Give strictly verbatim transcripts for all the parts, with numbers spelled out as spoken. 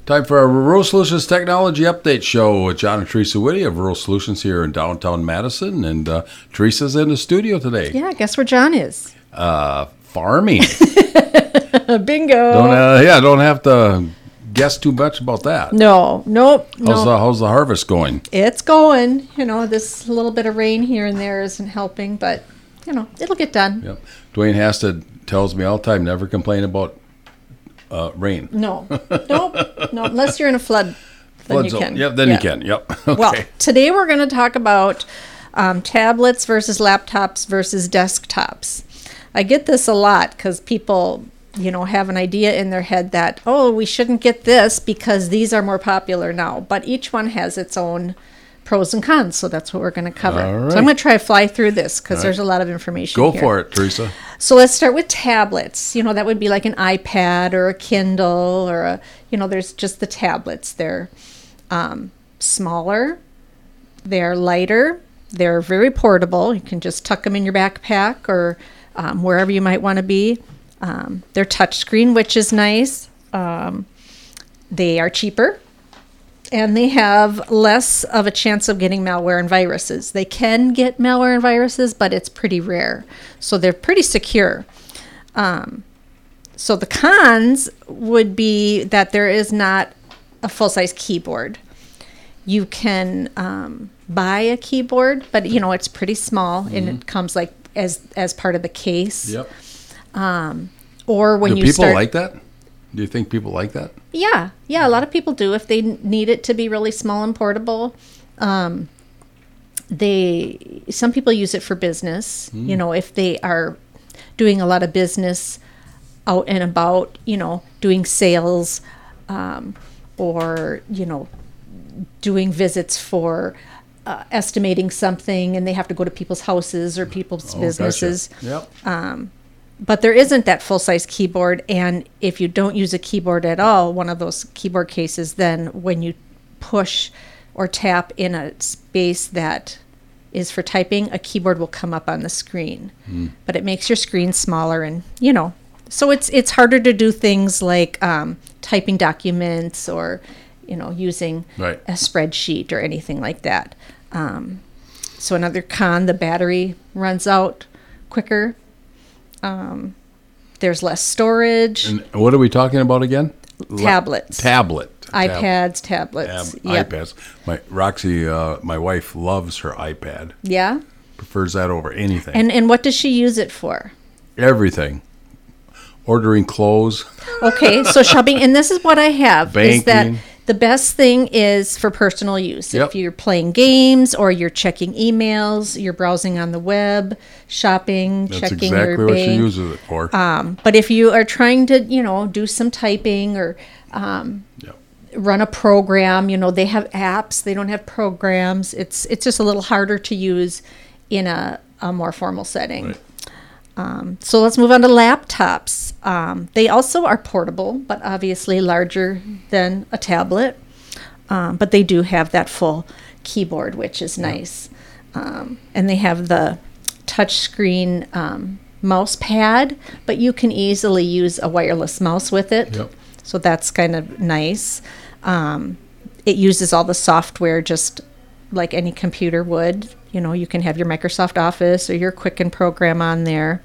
Time for our Rural Solutions Technology Update Show with John and Teresa Whitty of Rural Solutions here in downtown Madison. And uh, Teresa's in the studio today. Yeah, guess where John is? Uh, farming. Bingo. Don't, uh, yeah, don't have to guess too much about that. No, nope. How's, no. the, how's the harvest going? It's going. You know, this little bit of rain here and there isn't helping, but, you know, it'll get done. Yep. Dwayne Hasted tells me all the time, never complain about uh, rain. No, nope, no, unless you're in a flood, then Flood you zone. can. Yep, then Yeah. you can. Yep. Okay. Well, today we're going to talk about um, tablets versus laptops versus desktops. I get this a lot because people, you know, have an idea in their head that, oh, we shouldn't get this because these are more popular now. But each one has its own pros and cons, so that's what we're going to cover. All right. So I'm going to try to fly through this because All right. there's a lot of information Go here. for it, Teresa. So let's start with tablets. You know, that would be like an iPad or a Kindle or a, you know, there's just the tablets. They're um, smaller, they're lighter, they're very portable. You can just tuck them in your backpack or um, wherever you might want to be. Um, they're touchscreen, which is nice. Um, they are cheaper. And they have less of a chance of getting malware and viruses. They can get malware and viruses, but it's pretty rare. So they're pretty secure. Um, so the cons would be that there is not a full-size keyboard. You can um, buy a keyboard, but you know it's pretty small, mm-hmm. and it comes like as as part of the case. Yep. Um, or when Do you people start, like that? Do you think people like that? Yeah, yeah, a lot of people do if they need it to be really small and portable. Um, they some people use it for business. Mm. You know, if they are doing a lot of business out and about, you know, doing sales, um, or you know, doing visits for uh, estimating something, and they have to go to people's houses or people's oh, businesses. Gotcha. Yep. Um, But there isn't that full-size keyboard, and if you don't use a keyboard at all, one of those keyboard cases, then when you push or tap in a space that is for typing, a keyboard will come up on the screen. Mm. But it makes your screen smaller, and, you know, so it's it's harder to do things like um, typing documents or, you know, using right. a spreadsheet or anything like that. Um, so another con, the battery runs out quicker. Um, there's less storage. And what are we talking about again? Tablets. La- tablet. iPads, tablets. Tab- yep. iPads. My Roxy, uh, my wife loves her iPad. Yeah. Prefers that over anything. And and what does she use it for? Everything. Ordering clothes. Okay, so shopping, and this is what I have. Banking. Is that the best thing is for personal use. Yep. If you're playing games or you're checking emails, you're browsing on the web, shopping, That's checking exactly your what bank. she uses it for. Um, but if you are trying to, you know, do some typing or um, yep. run a program, you know, they have apps, they don't have programs. It's it's just a little harder to use in a, a more formal setting. Right. Um, so let's move on to laptops. Um, they also are portable, but obviously larger than a tablet. Um, but they do have that full keyboard, which is nice. Um, and they have the touchscreen um, mouse pad, but you can easily use a wireless mouse with it. Yep. So that's kind of nice. Um, it uses all the software just like any computer would. You know, you can have your Microsoft Office or your Quicken program on there.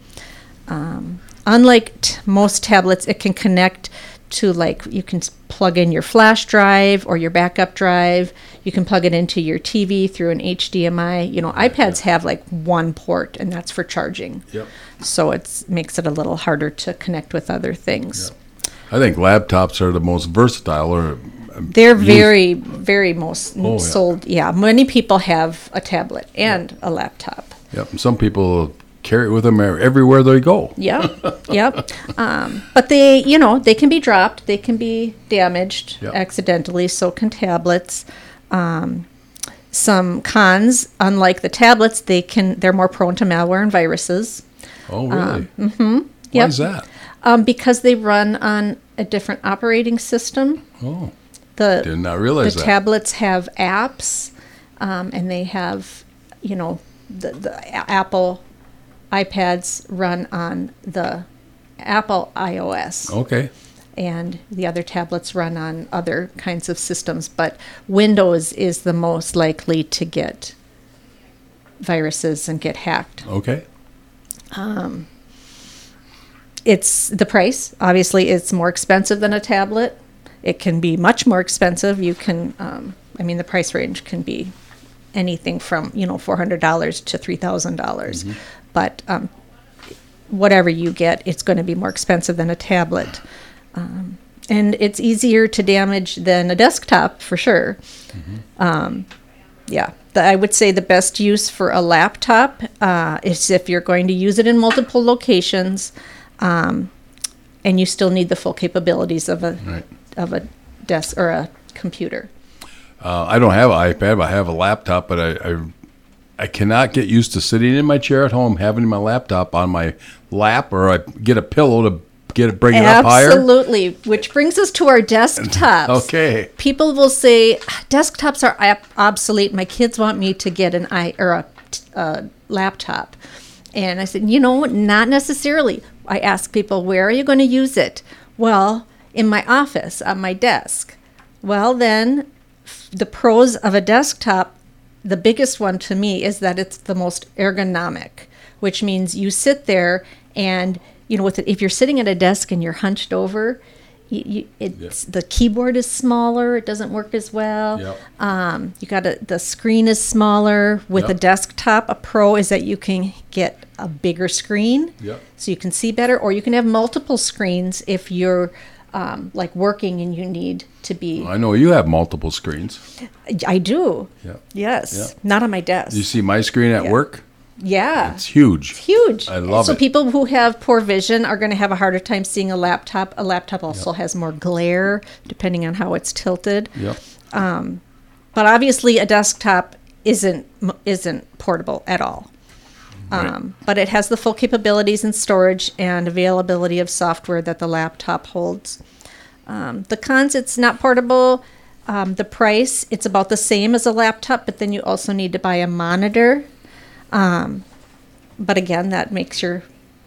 Um, unlike t- most tablets, it can connect to, like, you can plug in your flash drive or your backup drive. You can plug it into your T V through an H D M I. You know, iPads have like one port, and that's for charging. Yep. So it makes it a little harder to connect with other things. Yep. I think laptops are the most versatile or They're very, very most Oh, yeah. sold. Yeah, many people have a tablet and a laptop. Yep. Some people carry it with them everywhere they go. Yep, yep. Um, but they, you know, they can be dropped. They can be damaged Yep. accidentally. So can tablets. Um, some cons, unlike the tablets, they can they're more prone to malware and viruses. Oh, really? Um, mm-hmm. Why Yep. is that? Um, because they run on a different operating system. Oh, The did not realize the that. tablets have apps, um, and they have, you know, the, the A- Apple iPads run on the Apple iOS. Okay. and the other tablets run on other kinds of systems. But Windows is the most likely to get viruses and get hacked. Okay. It's the price. Obviously, it's more expensive than a tablet. It can be much more expensive. You can, um, I mean, the price range can be anything from, you know, four hundred dollars to three thousand dollars. Mm-hmm. But um, whatever you get, it's going to be more expensive than a tablet. Um, and it's easier to damage than a desktop, for sure. Mm-hmm. Um, yeah. The, I would say the best use for a laptop uh, is if you're going to use it in multiple locations, um, and you still need the full capabilities of a Right. of a desk or a computer. Uh, I don't have an iPad, but I have a laptop, but I, I I cannot get used to sitting in my chair at home, having my laptop on my lap, or I get a pillow to get it, bring it up higher. Absolutely. Which brings us to our desktops. Okay. People will say desktops are ob- obsolete. My kids want me to get an i or a, a laptop, and I said, you know, not necessarily. I ask people, where are you going to use it? Well, in my office, on my desk. Well, then, f- the pros of a desktop, the biggest one to me is that it's the most ergonomic, which means you sit there and, you know, with it, if you're sitting at a desk and you're hunched over, you, you, it's the keyboard is smaller. It doesn't work as well. Yep. Um, you got a, the screen is smaller. With a Yep. desktop, a pro is that you can get a bigger screen, Yep. so you can see better, or you can have multiple screens if you're um, like working and you need to be. I know you have multiple screens. I do. Yep. Yes. Yep. Not on my desk. You see my screen at Yeah. work? Yeah. It's huge. Huge. I love so it. people who have poor vision are going to have a harder time seeing a laptop. A laptop also has more glare depending on how it's tilted. Yep. But obviously a desktop isn't isn't portable at all. Right. Um, but it has the full capabilities and storage and availability of software that the laptop holds. Um, the cons, it's not portable. Um, the price, it's about the same as a laptop, but then you also need to buy a monitor. Um, but again, that makes your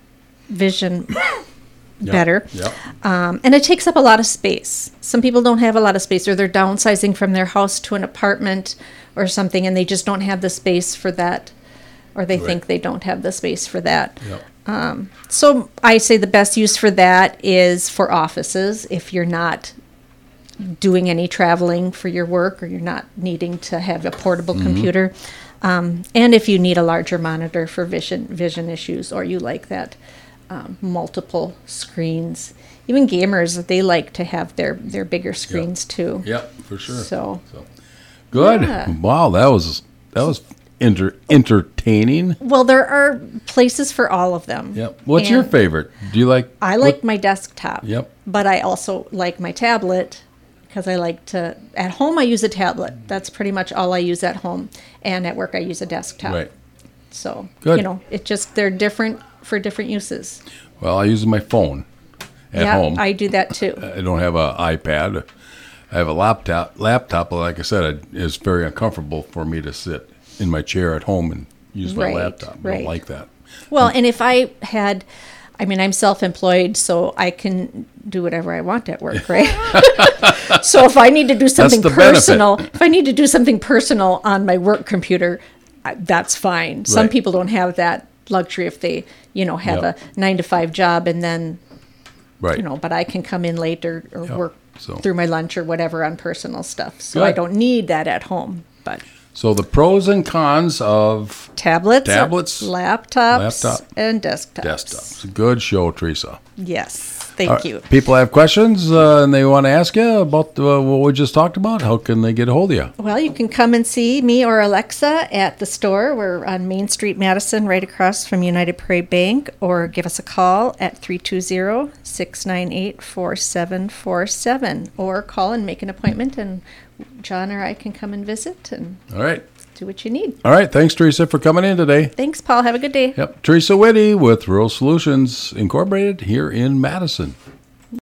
vision Yep. better. Yep. Um, and it takes up a lot of space. Some people don't have a lot of space, or they're downsizing from their house to an apartment or something, and they just don't have the space for that, or they Right. think they don't have the space for that. Yep. So I say the best use for that is for offices. If you're not doing any traveling for your work, or you're not needing to have a portable Mm-hmm. computer, um, and if you need a larger monitor for vision vision issues, or you like that um, multiple screens. Even gamers, they like to have their their bigger screens too. Yep, for sure. So Good. Yeah. Wow, that was that was enter, entertaining. well, there are places for all of them. Yep. What's your And favorite? Do you like? I like my desktop. Yep. But I also like my tablet because I like to. At home, I use a tablet. That's pretty much all I use at home, and at work, I use a desktop. Right. So Good. you know, it just they're different for different uses. Well, I use my phone at yeah, home. I do that too. I don't have an iPad. I have a laptop. Laptop, but like I said, it is very uncomfortable for me to sit in my chair at home and use my Right, laptop. I right. don't like that. Well, and if I had, I mean, I'm self-employed, so I can do whatever I want at work, right? So if I need to do something the benefit. personal, if I need to do something personal on my work computer, I- that's fine. Some Right. people don't have that luxury if they, you know, have Yep. a nine to five job, and then, Right. you know, but I can come in late or, or Yep. work So- through my lunch or whatever on personal stuff. So I Good. don't need that at home, but. So the pros and cons of Tablets, Tablets, laptops, laptop, and desktops. desktops. Good show, Teresa. Yes, thank All right, you. People have questions uh, and they want to ask you about uh, what we just talked about. How can they get a hold of you? Well, you can come and see me or Alexa at the store. We're on Main Street, Madison, right across from United Prairie Bank, or give us a call at three two zero, six nine eight, four seven four seven, or call and make an appointment, and John or I can come and visit and All right. do what you need. All right. Thanks, Teresa, for coming in today. Thanks, Paul. Have a good day. Yep. Teresa Whitty with Rural Solutions Incorporated here in Madison.